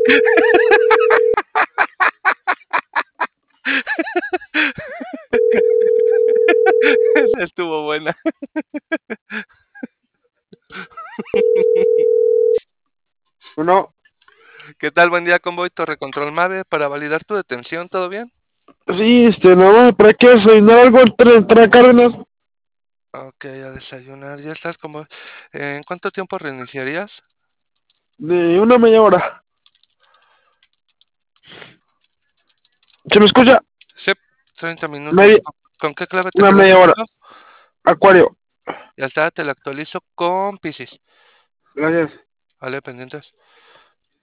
Esa estuvo buena. No, ¿Qué tal? Buen día, Convoy Torre Control Mave. Para validar tu detención, ¿todo bien? sí, nada más, ¿para qué desayunar algo entre Cárdenas? Ok, a desayunar. Ya estás, Convoy. ¿En cuánto tiempo reiniciarías? De una media hora. ¿Se me escucha? Sí, 30 minutos. Media, ¿Con qué clave te una quedas media hora. conmigo? Acuario. Ya está, te lo actualizo con Piscis. Gracias. Vale, pendientes.